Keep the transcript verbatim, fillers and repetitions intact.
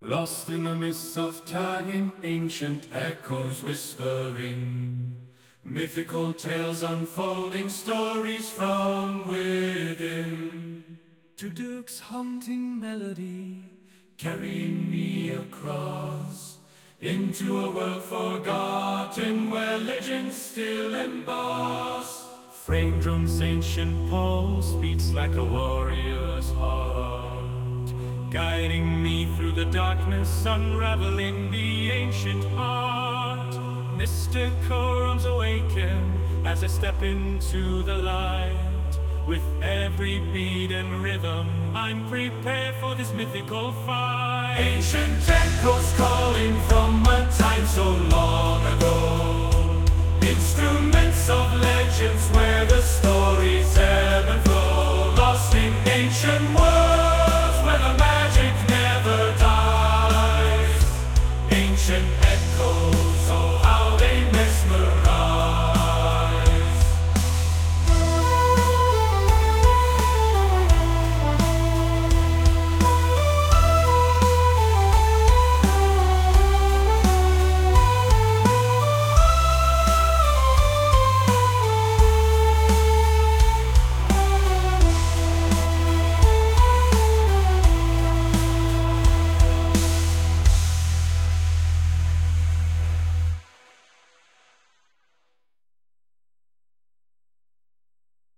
Lost in the mists of time, ancient echoes whispering, mythical tales unfolding, stories from within. To Duke's haunting melody, carrying me across into a world forgotten, where legends still emboss. Frame drum's ancient pulse beats like a warrior's heart, guiding me through the darkness, unraveling the ancient art. Mystical realms awaken as I step into the light. With every beat and rhythm, I'm prepared for this mythical fight. Ancient echoes calling from a time so long ago, instruments of legends where the stories ebb and flow. Lost in ancient worlds where the magic never dies. Ancient